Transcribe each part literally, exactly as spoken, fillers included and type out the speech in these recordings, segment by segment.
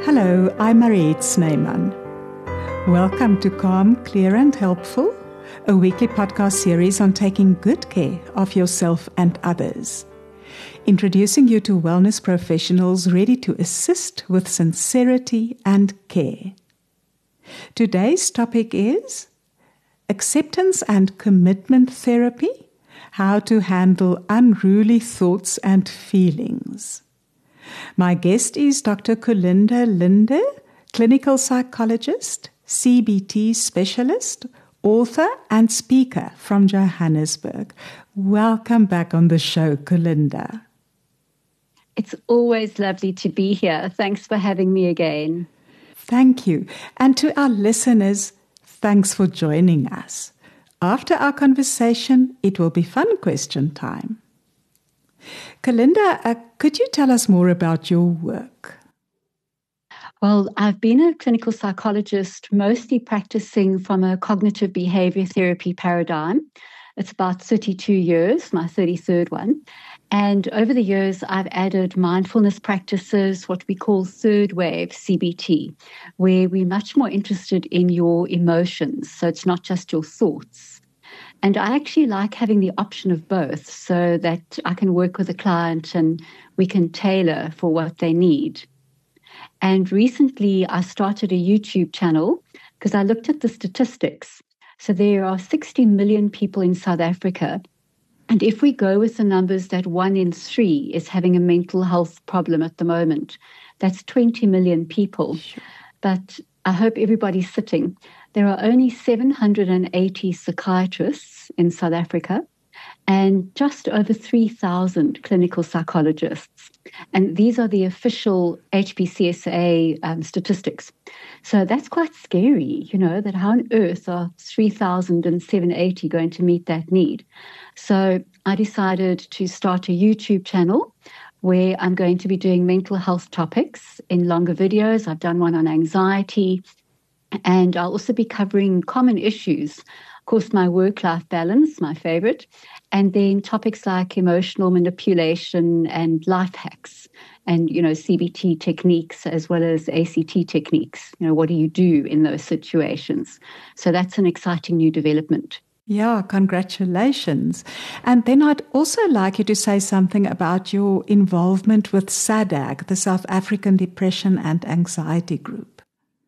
Hello, I'm Mariette Snyman. Welcome to Calm, Clear and Helpful, a weekly podcast series on taking good care of yourself and others. Introducing you to wellness professionals ready to assist with sincerity and care. Today's topic is acceptance and commitment therapy, how to handle unruly thoughts and feelings. My guest is Doctor Colinda Linde, clinical psychologist, C B T specialist, author and speaker from Johannesburg. Welcome back on the show, Colinda. It's always lovely to be here. Thanks for having me again. Thank you. And to our listeners, thanks for joining us. After our conversation, it will be fun question time. Colinda, uh, could you tell us more about your work? Well, I've been a clinical psychologist, mostly practicing from a cognitive behavior therapy paradigm. It's about thirty-two years, my thirty-third one. And over the years, I've added mindfulness practices, what we call third wave C B T, where we're much more interested in your emotions. So it's not just your thoughts. And I actually like having the option of both so that I can work with a client and we can tailor for what they need. And recently I started a YouTube channel because I looked at the statistics. So there are sixty million people in South Africa. And if we go with the numbers that one in three is having a mental health problem at the moment, that's twenty million people. Sure. But I hope everybody's sitting. There are only seven hundred eighty psychiatrists in South Africa and just over three thousand clinical psychologists. And these are the official H P C S A um, statistics. So that's quite scary, you know, that how on earth are three thousand seven hundred eighty going to meet that need? So I decided to start a YouTube channel where I'm going to be doing mental health topics in longer videos. I've done one on anxiety, and I'll also be covering common issues. Of course, my work-life balance, my favorite, and then topics like emotional manipulation and life hacks and, you know, C B T techniques as well as A C T techniques. You know, what do you do in those situations? So that's an exciting new development. Yeah, congratulations. And then I'd also like you to say something about your involvement with SADAG, the South African Depression and Anxiety Group.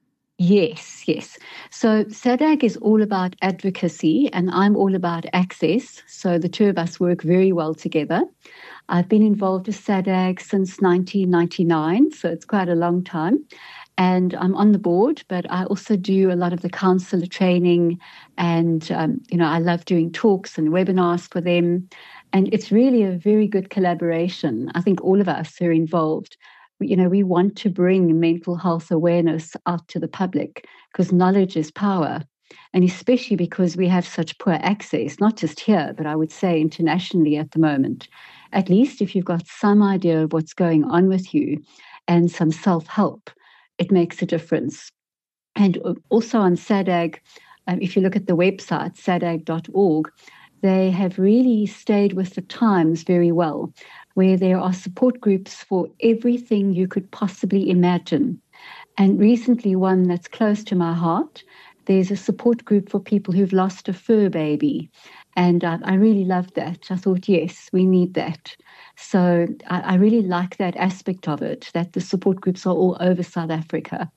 Yes, yes. So SADAG is all about advocacy and I'm all about access. So the two of us work very well together. I've been involved with SADAG since nineteen ninety-nine, so it's quite a long time. And I'm on the board, but I also do a lot of the counselor training and, um, you know, I love doing talks and webinars for them. And it's really a very good collaboration. I think all of us who are involved, you know, we want to bring mental health awareness out to the public because knowledge is power. And especially because we have such poor access, not just here, but I would say internationally at the moment. At least if you've got some idea of what's going on with you and some self-help, it makes a difference. And also on SADAG, um, if you look at the website, sadag dot org, they have really stayed with the times very well, where there are support groups for everything you could possibly imagine. And recently, one that's close to my heart, there's a support group for people who've lost a fur baby. And uh, I really loved that. I thought, yes, we need that. So I, I really like that aspect of it, that the support groups are all over South Africa.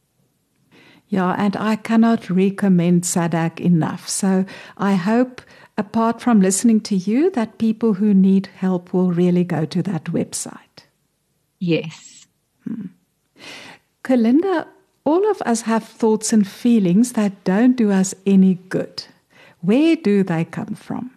Yeah, and I cannot recommend SADAG enough. So I hope, apart from listening to you, that people who need help will really go to that website. Yes. Hmm. Colinda, all of us have thoughts and feelings that don't do us any good. Where do they come from?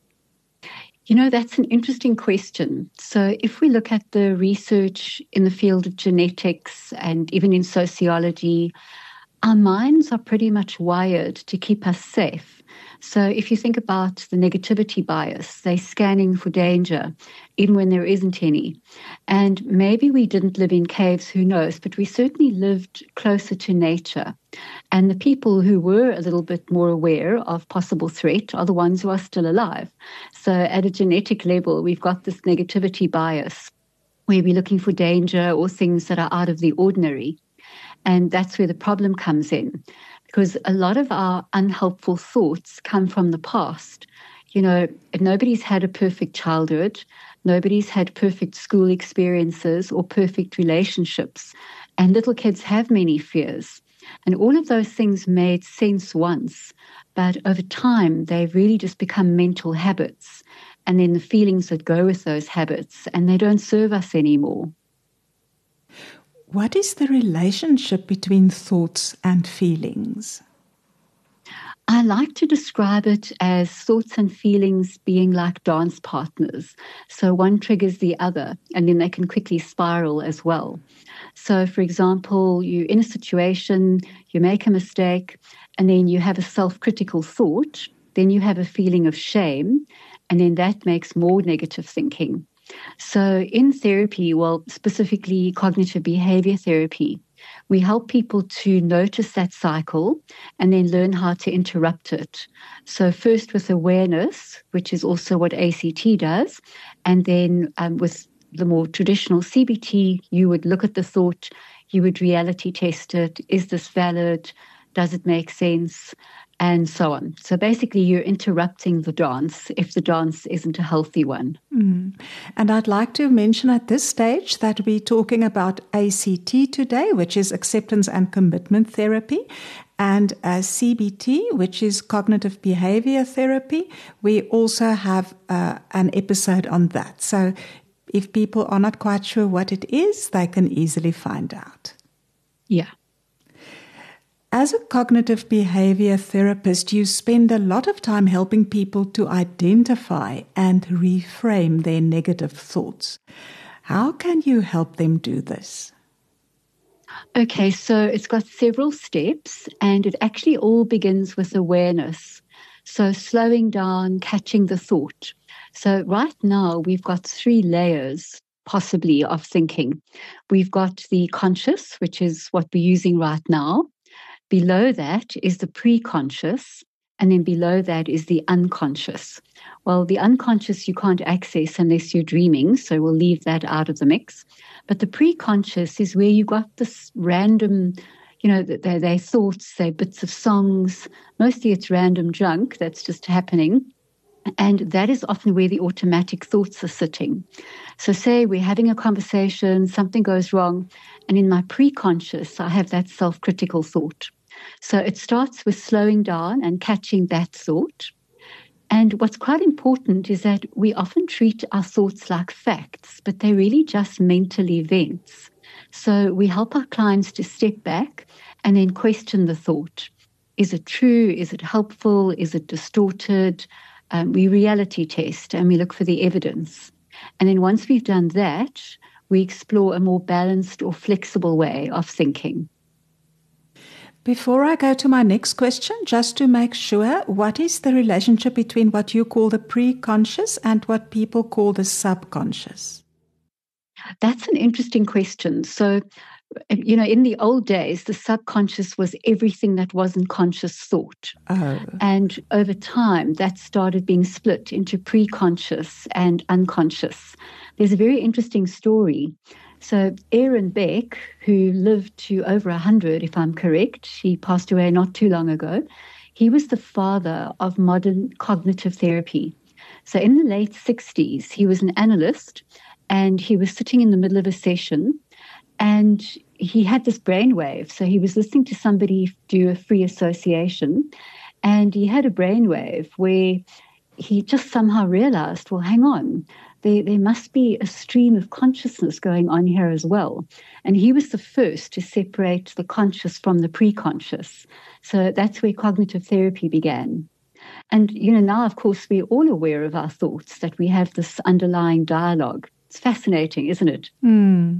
You know, that's an interesting question. So if we look at the research in the field of genetics and even in sociology, our minds are pretty much wired to keep us safe. So if you think about the negativity bias, they're scanning for danger, even when there isn't any. And maybe we didn't live in caves, who knows, but we certainly lived closer to nature. And the people who were a little bit more aware of possible threat are the ones who are still alive. So at a genetic level, we've got this negativity bias where we're looking for danger or things that are out of the ordinary. And that's where the problem comes in, because a lot of our unhelpful thoughts come from the past. You know, nobody's had a perfect childhood. Nobody's had perfect school experiences or perfect relationships. And little kids have many fears. And all of those things made sense once. But over time, they've really just become mental habits. And then the feelings that go with those habits, and they don't serve us anymore. What is the relationship between thoughts and feelings? I like to describe it as thoughts and feelings being like dance partners. So one triggers the other, and then they can quickly spiral as well. So, for example, you're in a situation, you make a mistake, and then you have a self-critical thought, then you have a feeling of shame, and then that makes more negative thinking. So in therapy, well, specifically cognitive behavior therapy, we help people to notice that cycle and then learn how to interrupt it. So first with awareness, which is also what A C T does, and then um, with the more traditional C B T, you would look at the thought, you would reality test it. Is this valid? Does it make sense? And so on. So basically, you're interrupting the dance if the dance isn't a healthy one. Mm. And I'd like to mention at this stage that we're talking about A C T today, which is acceptance and commitment therapy, and uh, C B T, which is cognitive behavior therapy. We also have uh, an episode on that. So if people are not quite sure what it is, they can easily find out. Yeah. As a cognitive behavior therapist, you spend a lot of time helping people to identify and reframe their negative thoughts. How can you help them do this? Okay, so it's got several steps, and it actually all begins with awareness. So slowing down, catching the thought. So right now, we've got three layers, possibly, of thinking. We've got the conscious, which is what we're using right now. Below that is the pre-conscious, and then below that is the unconscious. Well, the unconscious you can't access unless you're dreaming, so we'll leave that out of the mix. But the pre-conscious is where you got this random, you know, they're, they're thoughts, they're bits of songs. Mostly it's random junk that's just happening. And that is often where the automatic thoughts are sitting. So say we're having a conversation, something goes wrong, and in my pre-conscious, I have that self-critical thought. So it starts with slowing down and catching that thought. And what's quite important is that we often treat our thoughts like facts, but they're really just mental events. So we help our clients to step back and then question the thought. Is it true? Is it helpful? Is it distorted? Um, we reality test and we look for the evidence. And then once we've done that, we explore a more balanced or flexible way of thinking. Before I go to my next question, just to make sure, what is the relationship between what you call the pre-conscious and what people call the subconscious? That's an interesting question. So, you know, in the old days, the subconscious was everything that wasn't conscious thought. Oh. And over time, that started being split into pre-conscious and unconscious. There's a very interesting story. So Aaron Beck, who lived to over one hundred, if I'm correct, he passed away not too long ago, he was the father of modern cognitive therapy. So in the late sixties, he was an analyst, and he was sitting in the middle of a session, and he had this brainwave. So he was listening to somebody do a free association, and he had a brainwave where he just somehow realized, well, hang on, there, there must be a stream of consciousness going on here as well. And he was the first to separate the conscious from the pre-conscious. So that's where cognitive therapy began. And, you know, now, of course, we're all aware of our thoughts, that we have this underlying dialogue. It's fascinating, isn't it? Mm.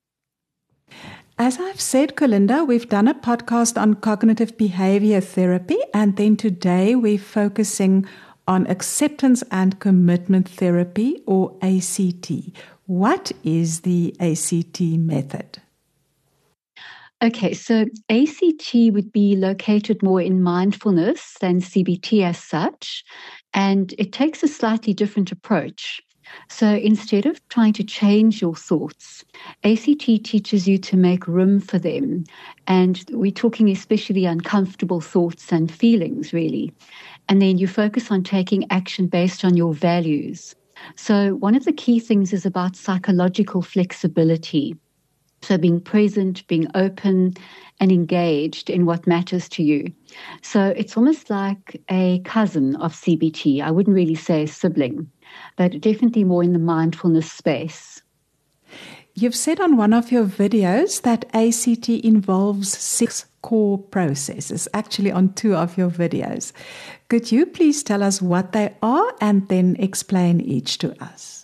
As I've said, Colinda, we've done a podcast on cognitive behavior therapy, and then today we're focusing on acceptance and commitment therapy, or A C T. What is the A C T method? Okay, so A C T would be located more in mindfulness than C B T as such, and it takes a slightly different approach. So instead of trying to change your thoughts, A C T teaches you to make room for them. And we're talking especially uncomfortable thoughts and feelings, really. And then you focus on taking action based on your values. So one of the key things is about psychological flexibility. So being present, being open, and engaged in what matters to you. So it's almost like a cousin of C B T. I wouldn't really say a sibling, but definitely more in the mindfulness space. You've said on one of your videos that A C T involves six core processes, actually on two of your videos. Could you please tell us what they are and then explain each to us?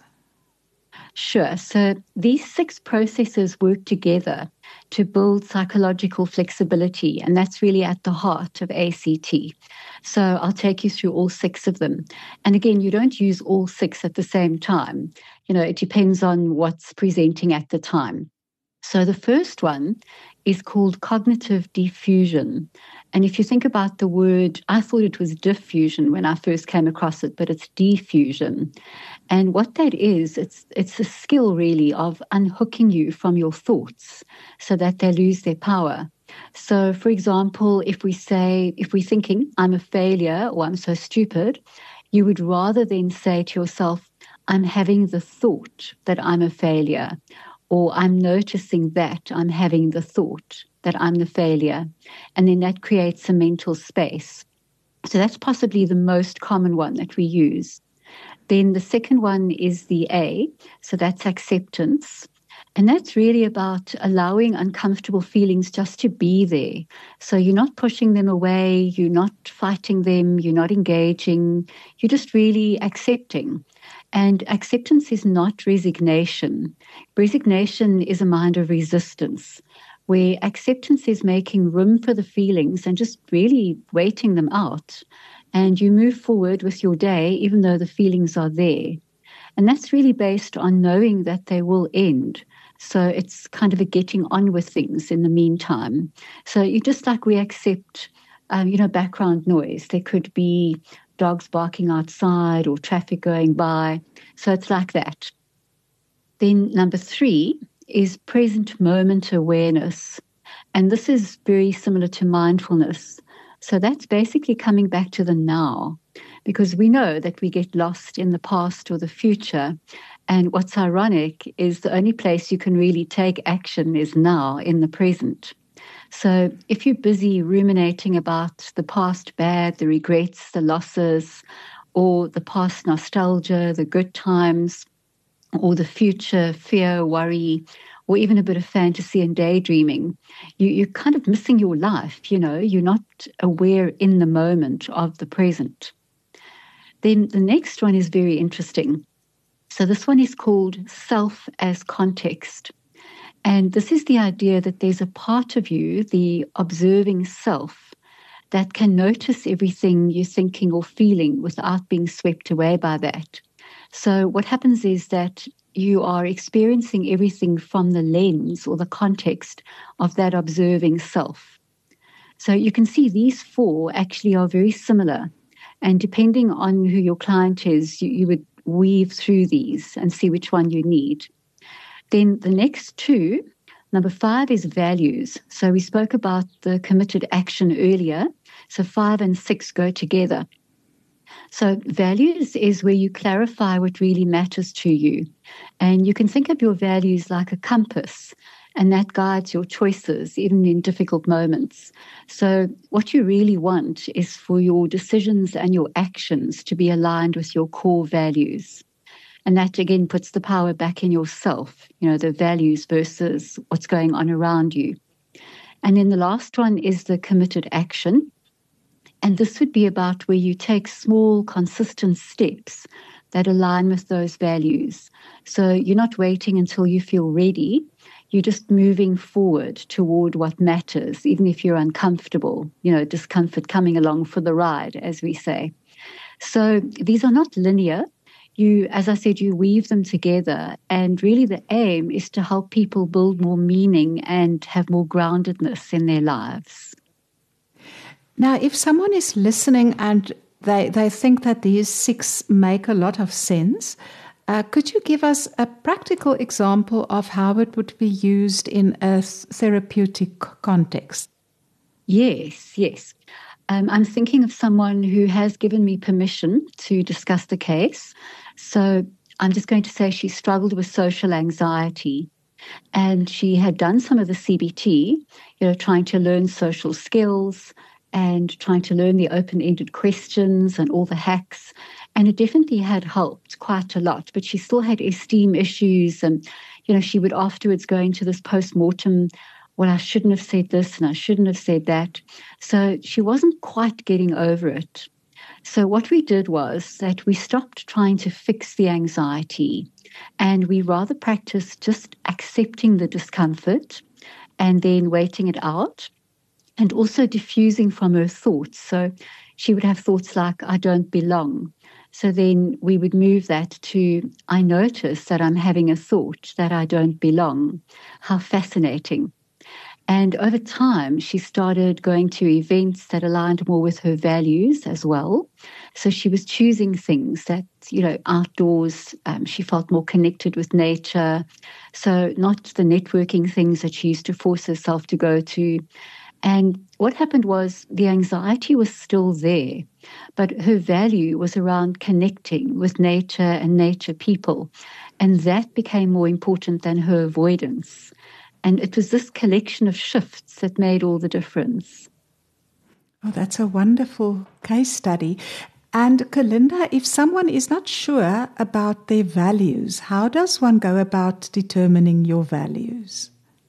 Sure. So these six processes work together to build psychological flexibility, and that's really at the heart of A C T. So I'll take you through all six of them. And again, you don't use all six at the same time. You know, it depends on what's presenting at the time. So the first one is called cognitive diffusion. And if you think about the word, I thought it was diffusion when I first came across it, but it's diffusion. And what that is, it's it's a skill really of unhooking you from your thoughts so that they lose their power. So, for example, if we say, if we're thinking, I'm a failure or I'm so stupid, you would rather then say to yourself, I'm having the thought that I'm a failure, or I'm noticing that I'm having the thought that I'm the failure. And then that creates a mental space. So that's possibly the most common one that we use. Then the second one is the A, so that's acceptance. And that's really about allowing uncomfortable feelings just to be there. So you're not pushing them away, you're not fighting them, you're not engaging, you're just really accepting. And acceptance is not resignation. Resignation is a mind of resistance, where acceptance is making room for the feelings and just really waiting them out. And you move forward with your day, even though the feelings are there. And that's really based on knowing that they will end. So it's kind of a getting on with things in the meantime. So you just like we accept, um, you know, background noise. There could be dogs barking outside or traffic going by. So it's like that. Then number three is present moment awareness. And this is very similar to mindfulness. So that's basically coming back to the now, because we know that we get lost in the past or the future. And what's ironic is the only place you can really take action is now in the present. So if you're busy ruminating about the past bad, the regrets, the losses, or the past nostalgia, the good times, or the future fear, worry, or even a bit of fantasy and daydreaming, you, you're kind of missing your life, you know, you're not aware in the moment of the present. Then the next one is very interesting. So this one is called self as context. And this is the idea that there's a part of you, the observing self, that can notice everything you're thinking or feeling without being swept away by that. So what happens is that you are experiencing everything from the lens or the context of that observing self. So you can see these four actually are very similar. And depending on who your client is, you, you would weave through these and see which one you need. Then the next two, number five is values. So we spoke about the committed action earlier. So five and six go together. So values is where you clarify what really matters to you. And you can think of your values like a compass, and that guides your choices, even in difficult moments. So what you really want is for your decisions and your actions to be aligned with your core values. And that, again, puts the power back in yourself, you know, the values versus what's going on around you. And then the last one is the committed action. And this would be about where you take small, consistent steps that align with those values. So you're not waiting until you feel ready. You're just moving forward toward what matters, even if you're uncomfortable, you know, discomfort coming along for the ride, as we say. So these are not linear. You, as I said, you weave them together. And really the aim is to help people build more meaning and have more groundedness in their lives. Now, if someone is listening and they, they think that these six make a lot of sense, Uh, could you give us a practical example of how it would be used in a therapeutic context? Yes, yes. Um, I'm thinking of someone who has given me permission to discuss the case. So I'm just going to say she struggled with social anxiety. And she had done some of the C B T, you know, trying to learn social skills and trying to learn the open-ended questions and all the hacks. And it definitely had helped quite a lot. But she still had esteem issues. And, you know, she would afterwards go into this post-mortem, well, I shouldn't have said this and I shouldn't have said that. So she wasn't quite getting over it. So what we did was that we stopped trying to fix the anxiety and we rather practiced just accepting the discomfort and then waiting it out and also diffusing from her thoughts. So she would have thoughts like, I don't belong. So then we would move that to, I notice that I'm having a thought that I don't belong. How fascinating. And over time, she started going to events that aligned more with her values as well. So she was choosing things that, you know, outdoors, um, she felt more connected with nature. So not the networking things that she used to force herself to go to. And what happened was the anxiety was still there, but her value was around connecting with nature and nature people. And that became more important than her avoidance. And it was this collection of shifts that made all the difference. Oh, that's a wonderful case study. And Kalinda, if someone is not sure about their values, how does one go about determining your values?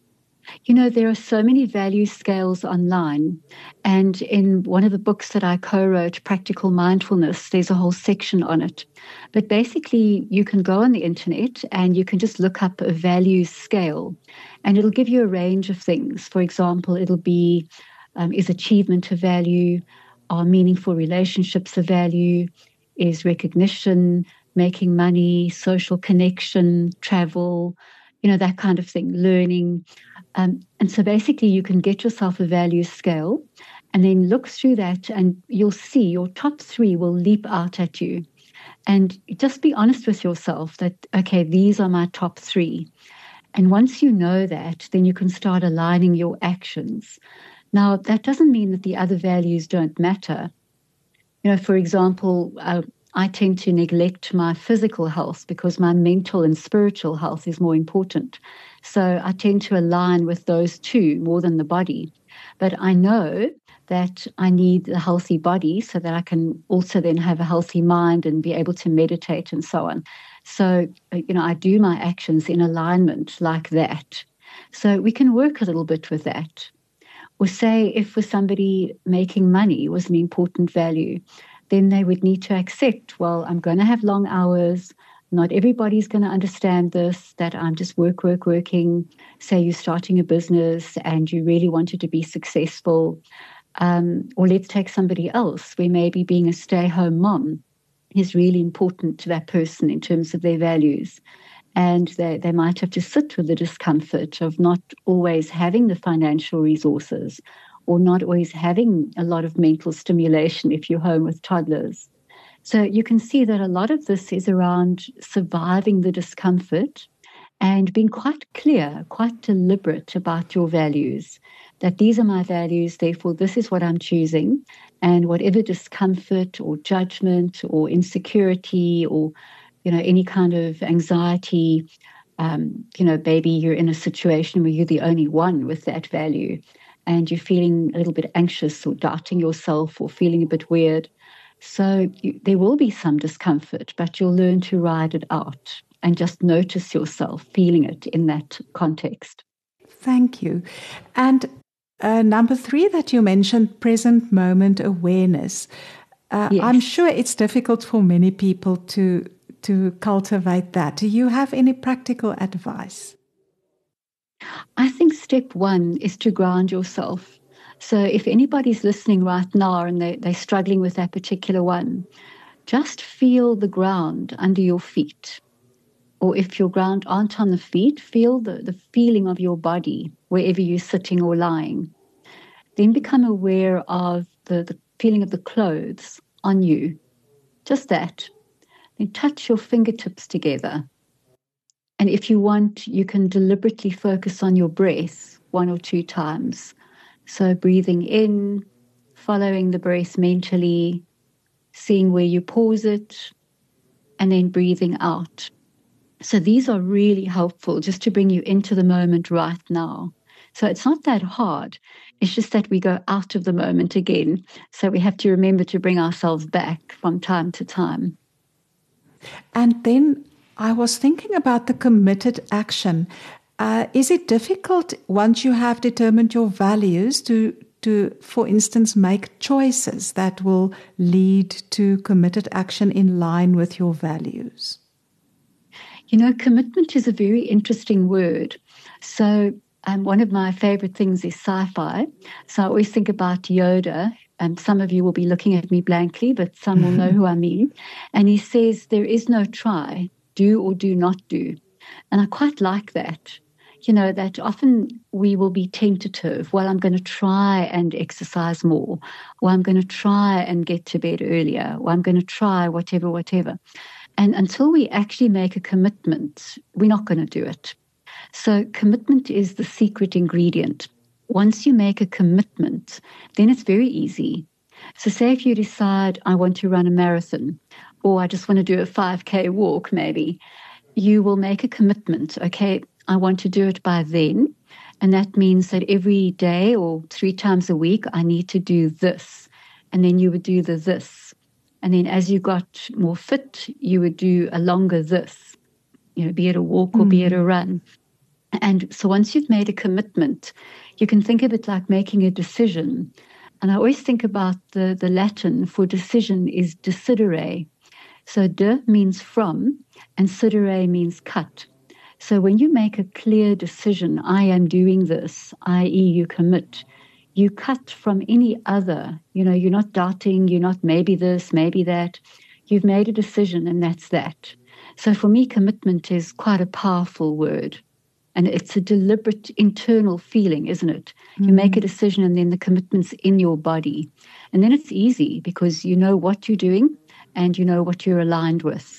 You know, there are so many value scales online. And in one of the books that I co-wrote, Practical Mindfulness, there's a whole section on it. But basically, you can go on the internet and you can just look up a values scale. And it'll give you a range of things. For example, it'll be, um, is achievement a value? Are meaningful relationships a value? Is recognition, making money, social connection, travel, you know, that kind of thing, learning. Um, and so basically you can get yourself a value scale and then look through that and you'll see your top three will leap out at you. And just be honest with yourself that, okay, these are my top three. And once you know that, then you can start aligning your actions. Now, that doesn't mean that the other values don't matter. You know, for example, uh, I tend to neglect my physical health because my mental and spiritual health is more important. So I tend to align with those two more than the body. But I know that I need a healthy body so that I can also then have a healthy mind and be able to meditate and so on. So, you know, I do my actions in alignment like that. So we can work a little bit with that. Or say if for somebody making money was an important value, then they would need to accept, well, I'm going to have long hours. Not everybody's going to understand this, that I'm just work, work, working. Say you're starting a business and you really wanted to be successful. Um, or let's take somebody else where maybe being a stay-home mom is really important to that person in terms of their values. And they, they might have to sit with the discomfort of not always having the financial resources or not always having a lot of mental stimulation if you're home with toddlers. So you can see that a lot of this is around surviving the discomfort and being quite clear, quite deliberate about your values, that these are my values, therefore this is what I'm choosing, and whatever discomfort or judgment or insecurity or, you know, any kind of anxiety, um, you know, maybe you're in a situation where you're the only one with that value and you're feeling a little bit anxious or doubting yourself or feeling a bit weird. So you, there will be some discomfort, but you'll learn to ride it out and just notice yourself feeling it in that context. Thank you. And uh, number three that you mentioned, present moment awareness. Uh, Yes. I'm sure it's difficult for many people to to cultivate that. Do you have any practical advice? I think step one is to ground yourself. So if anybody's listening right now and they, they're struggling with that particular one, just feel the ground under your feet. Or if your ground aren't on the feet, feel the, the feeling of your body wherever you're sitting or lying. Then become aware of the, the feeling of the clothes on you. Just that. then touch your fingertips together. And if you want, you can deliberately focus on your breath one or two times. So breathing in, following the breath mentally, seeing where you pause it, and then breathing out. So these are really helpful just to bring you into the moment right now. So it's not that hard. It's just that we go out of the moment again. So we have to remember to bring ourselves back from time to time. And then I was thinking about the committed action. Uh, is it difficult once you have determined your values to, to, for instance, make choices that will lead to committed action in line with your values? You know, commitment is a very interesting word. So um, one of my favorite things is sci-fi. So I always think about Yoda, and some of you will be looking at me blankly, but some will know who I mean. And he says, there is no try, do or do not do. And I quite like that. You know, that often we will be tentative. Well, I'm going to try and exercise more, or I'm going to try and get to bed earlier, or I'm going to try whatever, whatever. And until we actually make a commitment, we're not going to do it. So commitment is the secret ingredient. Once you make a commitment, then it's very easy. So say if you decide, I want to run a marathon, or I just want to do a five K walk maybe, you will make a commitment. Okay, I want to do it by then. And that means that every day or three times a week, I need to do this. And then you would do the this. And then as you got more fit, you would do a longer this, you know, be it a walk or mm. be it a run. And so once you've made a commitment, you can think of it like making a decision. And I always think about the, the Latin for decision is decidere. So de means from, and sidere means cut. So when you make a clear decision, I am doing this, that is you commit, you cut from any other. You know, you're not doubting, you're not maybe this, maybe that. You've made a decision and that's that. So for me, commitment is quite a powerful word. And it's a deliberate internal feeling, isn't it? Mm. You make a decision and then the commitment's in your body. And then it's easy because you know what you're doing and you know what you're aligned with.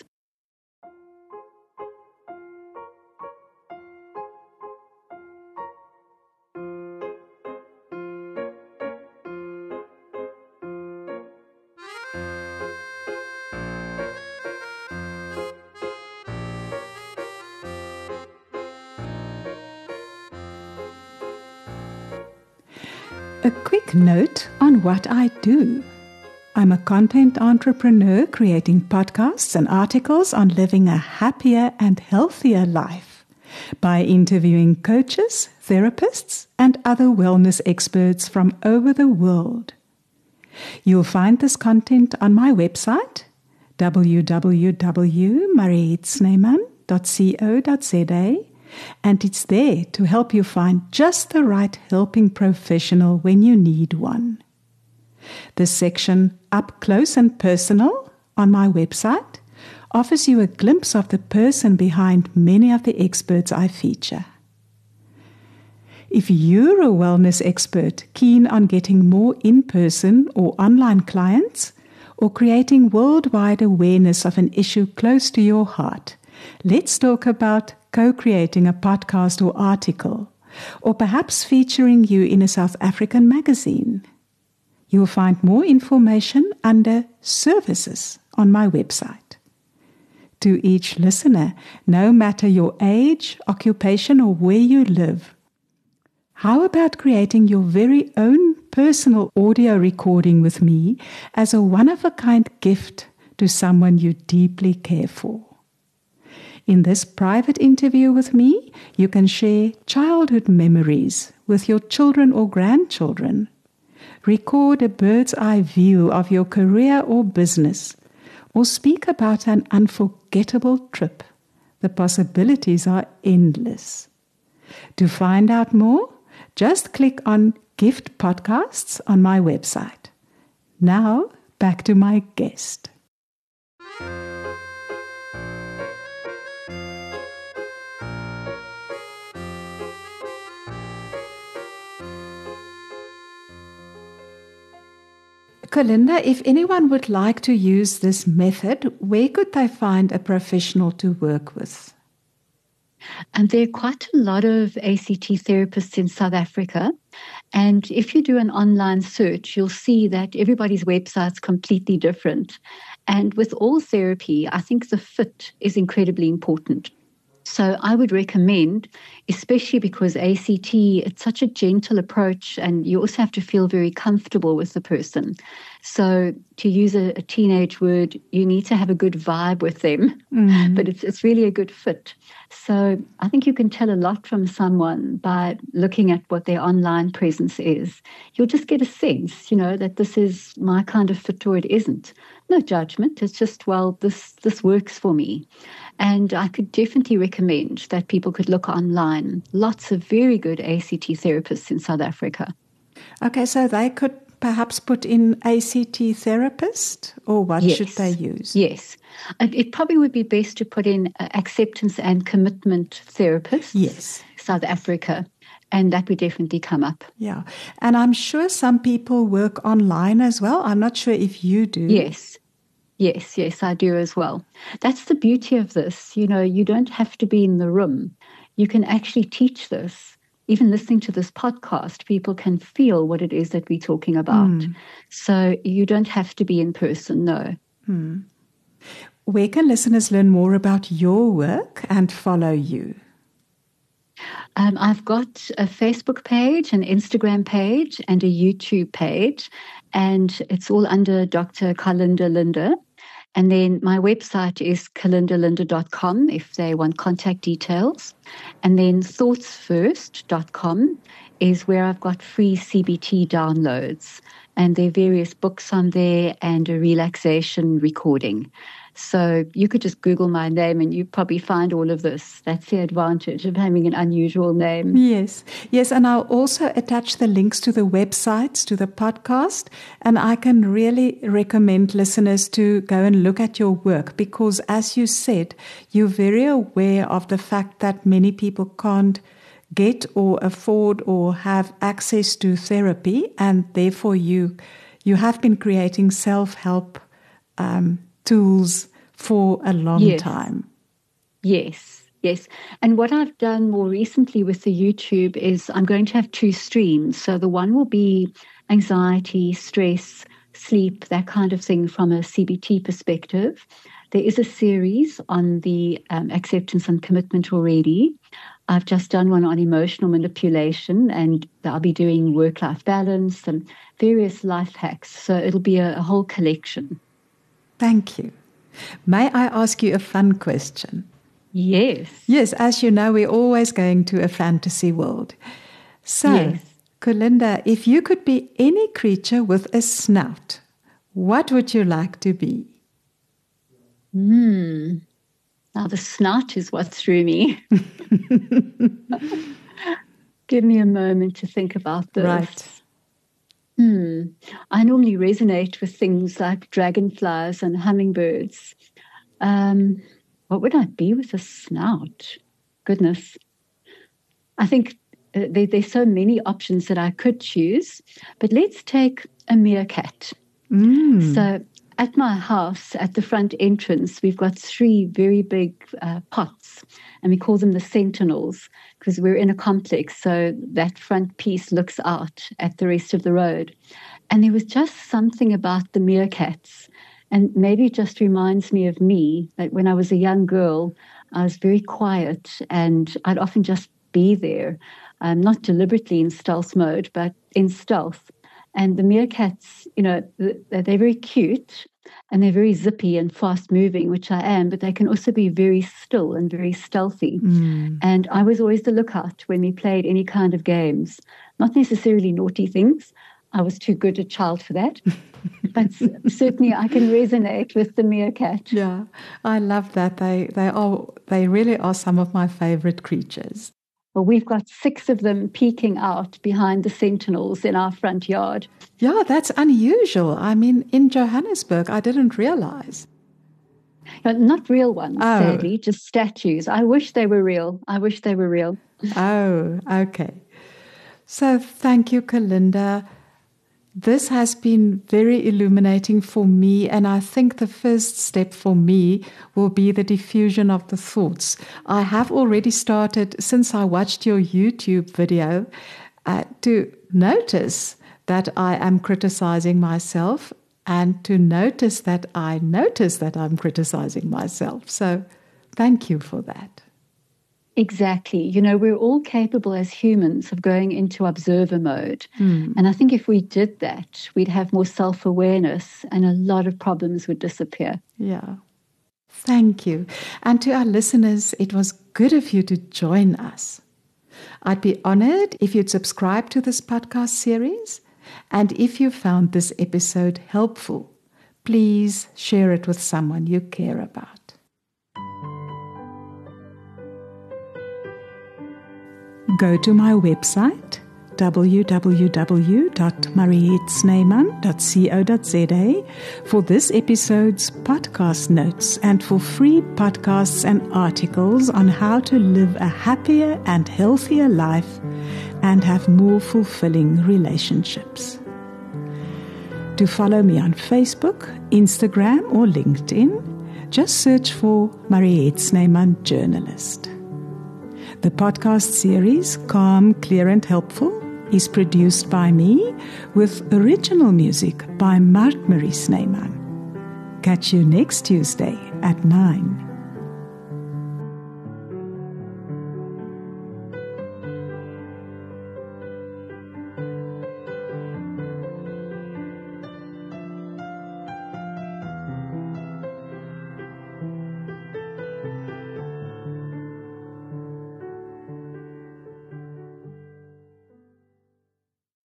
A quick note on what I do. I'm a content entrepreneur creating podcasts and articles on living a happier and healthier life by interviewing coaches, therapists, and other wellness experts from over the world. You'll find this content on my website, w w w dot mariet snyman dot co dot z a, and it's there to help you find just the right helping professional when you need one. The section Up Close and Personal on my website offers you a glimpse of the person behind many of the experts I feature. If you're a wellness expert keen on getting more in-person or online clients, or creating worldwide awareness of an issue close to your heart, let's talk about co-creating a podcast or article, or perhaps featuring you in a South African magazine. You'll find more information under Services on my website. To each listener, no matter your age, occupation, or where you live, how about creating your very own personal audio recording with me as a one-of-a-kind gift to someone you deeply care for? In this private interview with me, you can share childhood memories with your children or grandchildren. Record a bird's eye view of your career or business, or speak about an unforgettable trip. The possibilities are endless. To find out more, just click on Gift Podcasts on my website. Now, back to my guest. Kalinda, if anyone would like to use this method, where could they find a professional to work with? And there are quite a lot of A C T therapists in South Africa. And if you do an online search, you'll see that everybody's website's completely different. And with all therapy, I think the fit is incredibly important. So I would recommend, especially because A C T, it's such a gentle approach and you also have to feel very comfortable with the person. So to use a, a teenage word, you need to have a good vibe with them, mm. but it's it's really a good fit. So I think you can tell a lot from someone by looking at what their online presence is. You'll just get a sense, you know, that this is my kind of fit or it isn't. No judgment. It's just, well, this this works for me. And I could definitely recommend that people could look online. Lots of very good A C T therapists in South Africa. Okay, so they could perhaps put in A C T therapist, or what yes. should they use? Yes. It probably would be best to put in acceptance and commitment therapist, yes. South Africa, and that would definitely come up. Yeah. And I'm sure some people work online as well. I'm not sure if you do. Yes. Yes, yes, I do as well. That's the beauty of this. You know, you don't have to be in the room. You can actually teach this. Even listening to this podcast, people can feel what it is that we're talking about. Mm. So you don't have to be in person, no. Mm. Where can listeners learn more about your work and follow you? Um, I've got a Facebook page, an Instagram page, and a YouTube page, and it's all under Doctor Kalinda Linde. And then my website is kalinda linde dot com if they want contact details. And then thoughts first dot com is where I've got free C B T downloads. And there are various books on there and a relaxation recording. So you could just Google my name and you probably find all of this. That's the advantage of having an unusual name. Yes. Yes. And I'll also attach the links to the websites, to the podcast. And I can really recommend listeners to go and look at your work because, as you said, you're very aware of the fact that many people can't get or afford or have access to therapy. And therefore you, you have been creating self-help um tools for a long yes. time. Yes, yes. And what I've done more recently with the YouTube is I'm going to have two streams. So the one will be anxiety, stress, sleep, that kind of thing from a C B T perspective. There is a series on the um, acceptance and commitment already. I've just done one on emotional manipulation and I'll be doing work-life balance and various life hacks. So it'll be a, a whole collection. Thank you. May I ask you a fun question? Yes. Yes, as you know, we're always going to a fantasy world. So, yes. Kalinda, if you could be any creature with a snout, what would you like to be? Hmm. Now, the snout is what threw me. Give me a moment to think about this. Right. Hmm. I normally resonate with things like dragonflies and hummingbirds. Um, what would I be with a snout? Goodness. I think uh, there, there's so many options that I could choose, but let's take a meerkat. Mm. So at my house, at the front entrance, we've got three very big uh, pots, and we call them the sentinels because we're in a complex, so that front piece looks out at the rest of the road. And there was just something about the meerkats, and maybe it just reminds me of me, that when I was a young girl, I was very quiet, and I'd often just be there, um, not deliberately in stealth mode, but in stealth. And the meerkats, you know, they're very cute and they're very zippy and fast moving, which I am, but they can also be very still and very stealthy. Mm. And I was always the lookout when we played any kind of games, not necessarily naughty things. I was too good a child for that. But certainly I can resonate with the meerkat. Yeah, I love that. They, they, are, they really are some of my favorite creatures. Well, we've got six of them peeking out behind the sentinels in our front yard. Yeah, that's unusual. I mean, in Johannesburg, I didn't realize. No, not real ones, oh. sadly, just statues. I wish they were real. I wish they were real. Oh, okay. So thank you, Kalinda. This has been very illuminating for me, and I think the first step for me will be the diffusion of the thoughts. I have already started, since I watched your YouTube video, uh, to notice that I am criticizing myself and to notice that I notice that I'm criticizing myself. So thank you for that. Exactly. You know, we're all capable as humans of going into observer mode. Mm. And I think if we did that, we'd have more self-awareness and a lot of problems would disappear. Yeah. Thank you. And to our listeners, it was good of you to join us. I'd be honored if you'd subscribe to this podcast series. And if you found this episode helpful, please share it with someone you care about. Go to my website, w w w dot mariette snyman dot co dot z a, for this episode's podcast notes and for free podcasts and articles on how to live a happier and healthier life and have more fulfilling relationships. To follow me on Facebook, Instagram, or LinkedIn, just search for Mariette Snyman Journalist. The podcast series, Calm, Clear and Helpful, is produced by me with original music by Mark Marie Snyman. Catch you next Tuesday at nine.